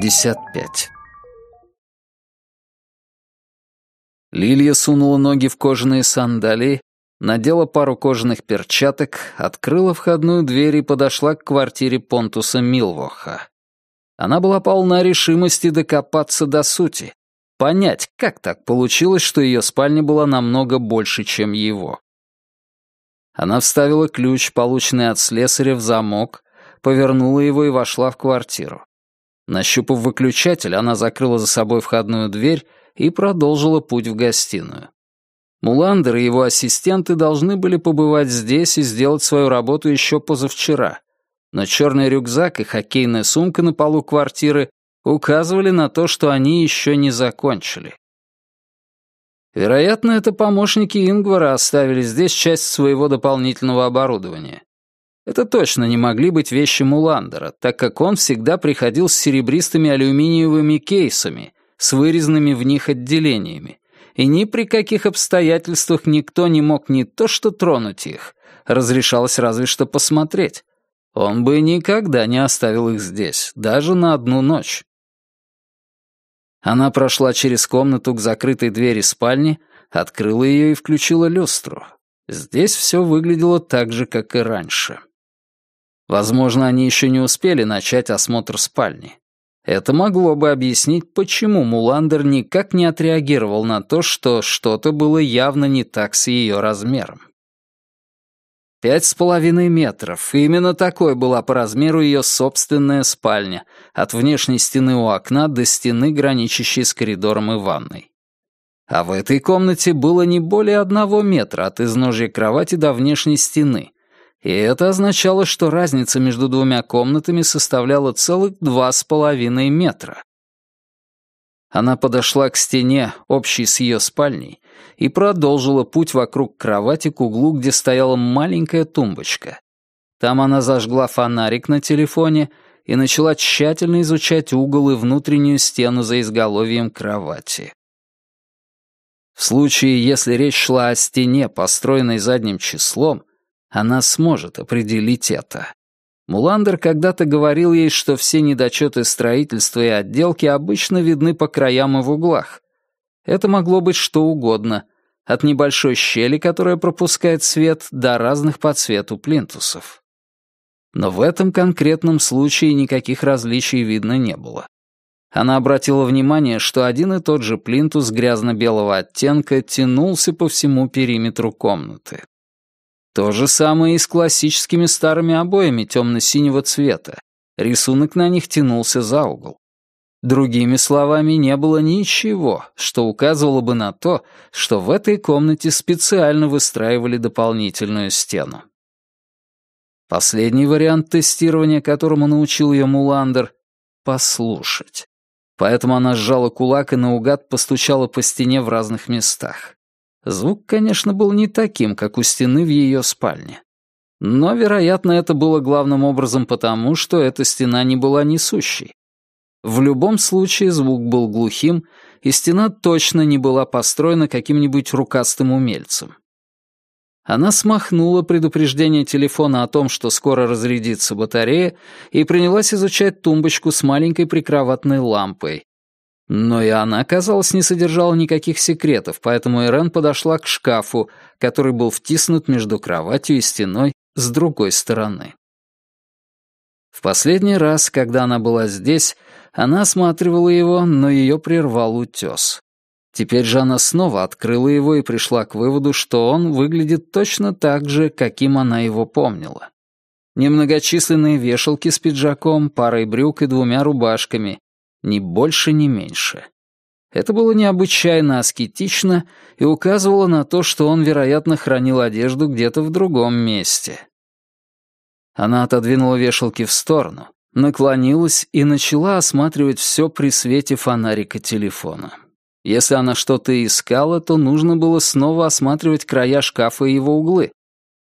55. Лилия сунула ноги в кожаные сандалии, надела пару кожаных перчаток, открыла входную дверь и подошла к квартире Понтуса Милвоха. Она была полна решимости докопаться до сути, понять, как так получилось, что ее спальня была намного больше, чем его. Она вставила ключ, полученный от слесаря, в замок, повернула его и вошла в квартиру. Нащупав выключатель, она закрыла за собой входную дверь и продолжила путь в гостиную. Муландер и его ассистенты должны были побывать здесь и сделать свою работу еще позавчера, но черный рюкзак и хоккейная сумка на полу квартиры указывали на то, что они еще не закончили. Вероятно, это помощники Ингвара оставили здесь часть своего дополнительного оборудования. Это точно не могли быть вещи Муландера, так как он всегда приходил с серебристыми алюминиевыми кейсами, с вырезанными в них отделениями, и ни при каких обстоятельствах никто не мог не то что тронуть их, разрешалось разве что посмотреть. Он бы никогда не оставил их здесь, даже на одну ночь. Она прошла через комнату к закрытой двери спальни, открыла ее и включила люстру. Здесь все выглядело так же, как и раньше. Возможно, они еще не успели начать осмотр спальни. Это могло бы объяснить, почему Муландер никак не отреагировал на то, что что-то было явно не так с ее размером. 5,5 метров. Именно такой была по размеру ее собственная спальня, от внешней стены у окна до стены, граничащей с коридором и ванной. А в этой комнате было не более 1 метра от изножья кровати до внешней стены, и это означало, что разница между двумя комнатами составляла целых 2,5 метра. Она подошла к стене, общей с ее спальней, и продолжила путь вокруг кровати к углу, где стояла маленькая тумбочка. Там она зажгла фонарик на телефоне и начала тщательно изучать угол и внутреннюю стену за изголовьем кровати. В случае, если речь шла о стене, построенной задним числом, она сможет определить это. Муландер когда-то говорил ей, что все недочеты строительства и отделки обычно видны по краям и в углах. Это могло быть что угодно, от небольшой щели, которая пропускает свет, до разных по цвету плинтусов. Но в этом конкретном случае никаких различий видно не было. Она обратила внимание, что один и тот же плинтус грязно-белого оттенка тянулся по всему периметру комнаты. То же самое и с классическими старыми обоями темно-синего цвета. Рисунок на них тянулся за угол. Другими словами, не было ничего, что указывало бы на то, что в этой комнате специально выстраивали дополнительную стену. Последний вариант тестирования, которому научил ее Муландер — послушать. Поэтому она сжала кулак и наугад постучала по стене в разных местах. Звук, конечно, был не таким, как у стены в ее спальне. Но, вероятно, это было главным образом потому, что эта стена не была несущей. В любом случае звук был глухим, и стена точно не была построена каким-нибудь рукастым умельцем. Она смахнула предупреждение телефона о том, что скоро разрядится батарея, и принялась изучать тумбочку с маленькой прикроватной лампой. Но и она, казалось, не содержала никаких секретов, поэтому Ирен подошла к шкафу, который был втиснут между кроватью и стеной с другой стороны. В последний раз, когда она была здесь, она осматривала его, но ее прервал утес. Теперь же она снова открыла его и пришла к выводу, что он выглядит точно так же, каким она его помнила. Немногочисленные вешалки с пиджаком, парой брюк и 2 рубашками. Ни больше, ни меньше. Это было необычайно аскетично и указывало на то, что он, вероятно, хранил одежду где-то в другом месте. Она отодвинула вешалки в сторону, наклонилась и начала осматривать все при свете фонарика телефона. Если она что-то искала, то нужно было снова осматривать края шкафа и его углы.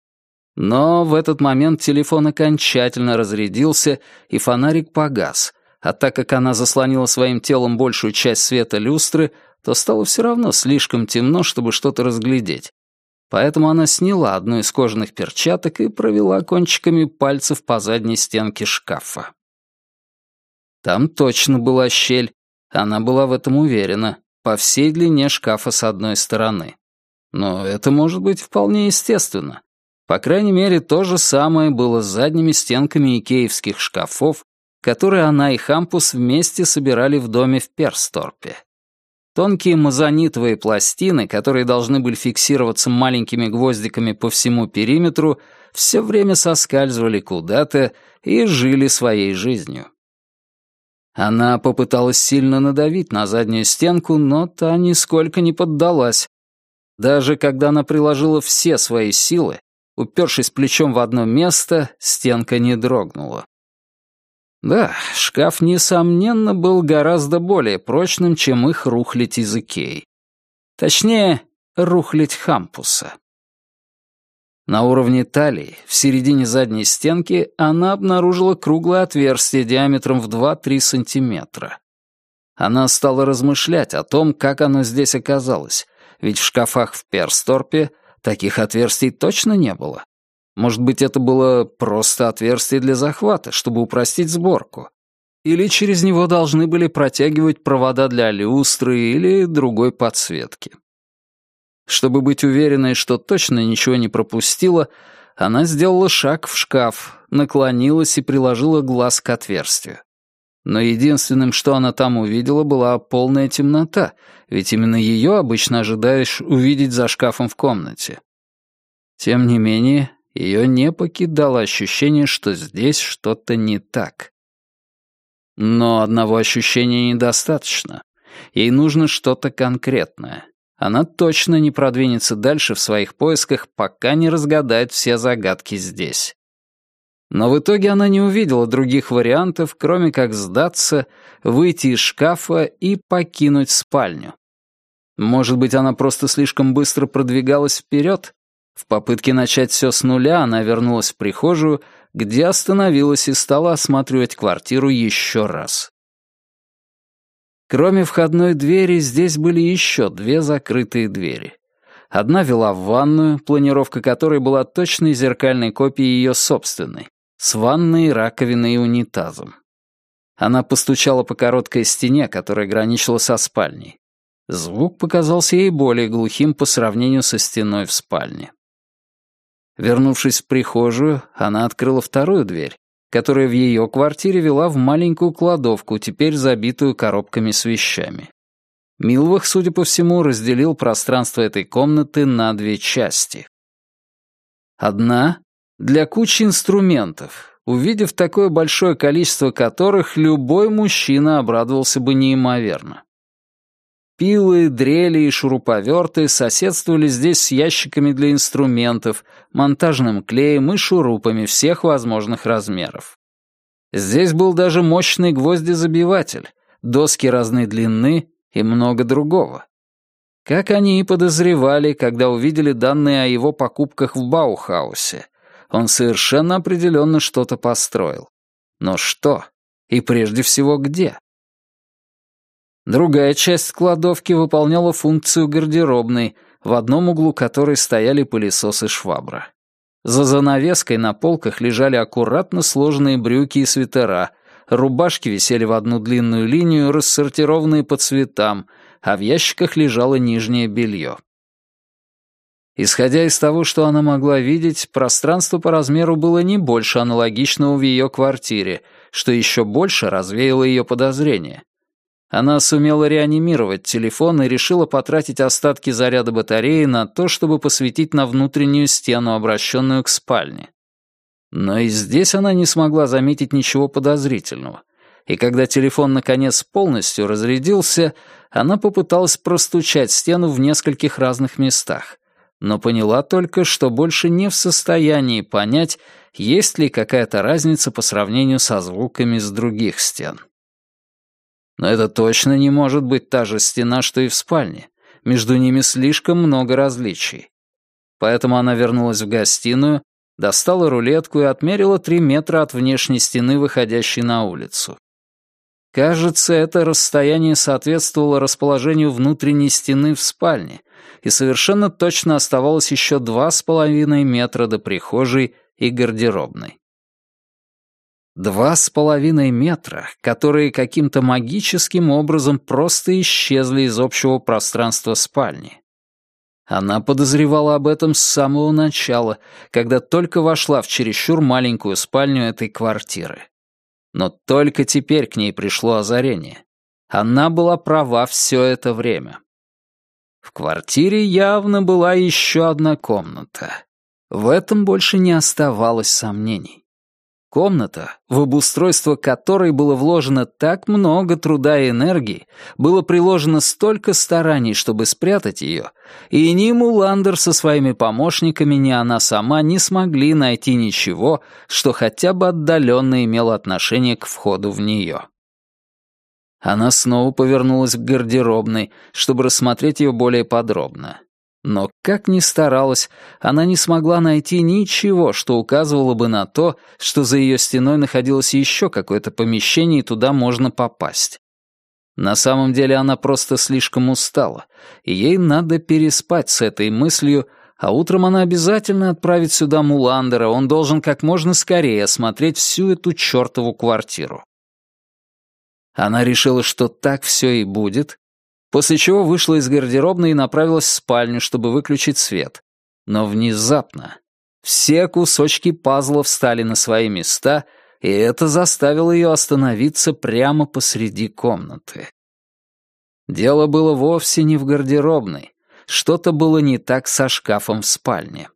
Но в этот момент телефон окончательно разрядился, и фонарик погас, а так как она заслонила своим телом большую часть света люстры, то стало все равно слишком темно, чтобы что-то разглядеть. Поэтому она сняла одну из кожаных перчаток и провела кончиками пальцев по задней стенке шкафа. Там точно была щель, она была в этом уверена, по всей длине шкафа с одной стороны. Но это может быть вполне естественно. По крайней мере, то же самое было с задними стенками икеевских шкафов, которые она и Хампус вместе собирали в доме в Персторпе. Тонкие мазонитовые пластины, которые должны были фиксироваться маленькими гвоздиками по всему периметру, все время соскальзывали куда-то и жили своей жизнью. Она попыталась сильно надавить на заднюю стенку, но та нисколько не поддалась. Даже когда она приложила все свои силы, упершись плечом в одно место, стенка не дрогнула. Да, шкаф, несомненно, был гораздо более прочным, чем их рухлядь из Икеи. Точнее, рухлядь Хампуса. На уровне талии, в середине задней стенки, она обнаружила круглое отверстие диаметром в 2-3 сантиметра. Она стала размышлять о том, как оно здесь оказалось, ведь в шкафах в Персторпе таких отверстий точно не было. Может быть, это было просто отверстие для захвата, чтобы упростить сборку. Или через него должны были протягивать провода для люстры или другой подсветки. Чтобы быть уверенной, что точно ничего не пропустила, она сделала шаг в шкаф, наклонилась и приложила глаз к отверстию. Но единственным, что она там увидела, была полная темнота, ведь именно ее обычно ожидаешь увидеть за шкафом в комнате. Тем не менее, ее не покидало ощущение, что здесь что-то не так. Но одного ощущения недостаточно. Ей нужно что-то конкретное. Она точно не продвинется дальше в своих поисках, пока не разгадает все загадки здесь. Но в итоге она не увидела других вариантов, кроме как сдаться, выйти из шкафа и покинуть спальню. Может быть, она просто слишком быстро продвигалась вперед? В попытке начать все с нуля она вернулась в прихожую, где остановилась и стала осматривать квартиру еще раз. Кроме входной двери, здесь были еще 2 закрытые двери. Одна вела в ванную, планировка которой была точной зеркальной копией ее собственной, с ванной, раковиной и унитазом. Она постучала по короткой стене, которая граничила со спальней. Звук показался ей более глухим по сравнению со стеной в спальне. Вернувшись в прихожую, она открыла вторую дверь, которая в ее квартире вела в маленькую кладовку, теперь забитую коробками с вещами. Милвах, судя по всему, разделил пространство этой комнаты на 2 части. Одна — для кучи инструментов, увидев такое большое количество которых, любой мужчина обрадовался бы неимоверно. Пилы, дрели и шуруповерты соседствовали здесь с ящиками для инструментов, монтажным клеем и шурупами всех возможных размеров. Здесь был даже мощный гвоздезабиватель, доски разной длины и много другого. Как они и подозревали, когда увидели данные о его покупках в Баухаусе, он совершенно определенно что-то построил. Но что? И прежде всего где? Другая часть кладовки выполняла функцию гардеробной, в одном углу которой стояли пылесос и швабра. За занавеской на полках лежали аккуратно сложенные брюки и свитера, рубашки висели в одну длинную линию, рассортированные по цветам, а в ящиках лежало нижнее белье. Исходя из того, что она могла видеть, пространство по размеру было не больше аналогичного в ее квартире, что еще больше развеяло ее подозрения. Она сумела реанимировать телефон и решила потратить остатки заряда батареи на то, чтобы посветить на внутреннюю стену, обращенную к спальне. Но и здесь она не смогла заметить ничего подозрительного. И когда телефон наконец полностью разрядился, она попыталась простучать стену в нескольких разных местах, но поняла только, что больше не в состоянии понять, есть ли какая-то разница по сравнению со звуками с других стен. Но это точно не может быть та же стена, что и в спальне. Между ними слишком много различий. Поэтому она вернулась в гостиную, достала рулетку и отмерила 3 метра от внешней стены, выходящей на улицу. Кажется, это расстояние соответствовало расположению внутренней стены в спальне, и совершенно точно оставалось еще 2,5 метра до прихожей и гардеробной. 2,5 метра, которые каким-то магическим образом просто исчезли из общего пространства спальни. Она подозревала об этом с самого начала, когда только вошла в чересчур маленькую спальню этой квартиры. Но только теперь к ней пришло озарение. Она была права все это время. В квартире явно была еще одна комната. В этом больше не оставалось сомнений. Комната, в обустройство которой было вложено так много труда и энергии, было приложено столько стараний, чтобы спрятать ее, и ни Муландер со своими помощниками, ни она сама не смогли найти ничего, что хотя бы отдаленно имело отношение к входу в нее. Она снова повернулась к гардеробной, чтобы рассмотреть ее более подробно. Но, как ни старалась, она не смогла найти ничего, что указывало бы на то, что за ее стеной находилось еще какое-то помещение, и туда можно попасть. На самом деле она просто слишком устала, и ей надо переспать с этой мыслью, а утром она обязательно отправит сюда Муландера, он должен как можно скорее осмотреть всю эту чертову квартиру. Она решила, что так все и будет, после чего вышла из гардеробной и направилась в спальню, чтобы выключить свет. Но внезапно все кусочки пазла встали на свои места, и это заставило ее остановиться прямо посреди комнаты. Дело было вовсе не в гардеробной. Что-то было не так со шкафом в спальне.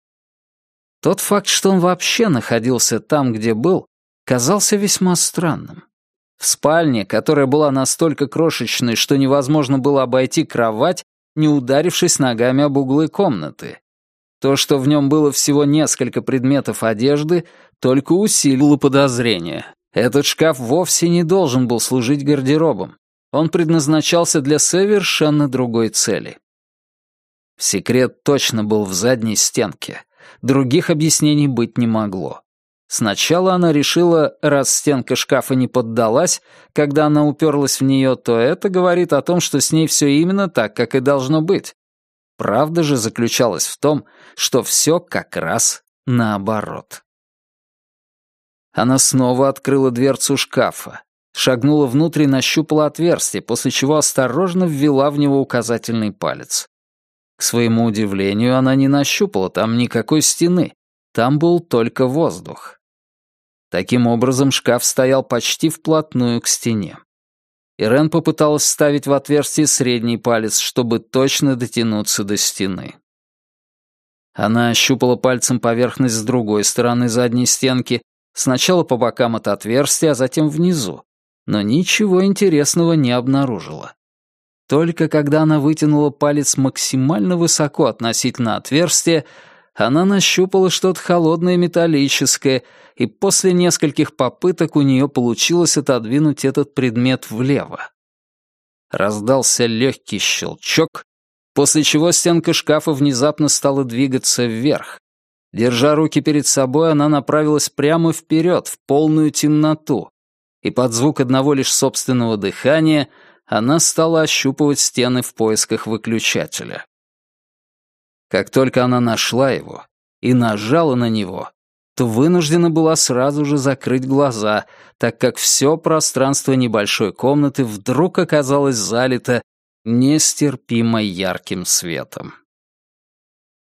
Тот факт, что он вообще находился там, где был, казался весьма странным. В спальне, которая была настолько крошечной, что невозможно было обойти кровать, не ударившись ногами об углы комнаты. То, что в нем было всего несколько предметов одежды, только усилило подозрение. Этот шкаф вовсе не должен был служить гардеробом. Он предназначался для совершенно другой цели. Секрет точно был в задней стенке. Других объяснений быть не могло. Сначала она решила, раз стенка шкафа не поддалась, когда она уперлась в нее, то это говорит о том, что с ней все именно так, как и должно быть. Правда же заключалась в том, что все как раз наоборот. Она снова открыла дверцу шкафа, шагнула внутрь и нащупала отверстие, после чего осторожно ввела в него указательный палец. К своему удивлению, она не нащупала там никакой стены, там был только воздух. Таким образом, шкаф стоял почти вплотную к стене. Ирен попыталась вставить в отверстие средний палец, чтобы точно дотянуться до стены. Она ощупала пальцем поверхность с другой стороны задней стенки, сначала по бокам от отверстия, а затем внизу, но ничего интересного не обнаружила. Только когда она вытянула палец максимально высоко относительно отверстия, она нащупала что-то холодное металлическое, и после нескольких попыток у нее получилось отодвинуть этот предмет влево. Раздался легкий щелчок, после чего стенка шкафа внезапно стала двигаться вверх. Держа руки перед собой, она направилась прямо вперед, в полную темноту, и под звук одного лишь собственного дыхания она стала ощупывать стены в поисках выключателя. Как только она нашла его и нажала на него, то вынуждена была сразу же закрыть глаза, так как все пространство небольшой комнаты вдруг оказалось залито нестерпимо ярким светом.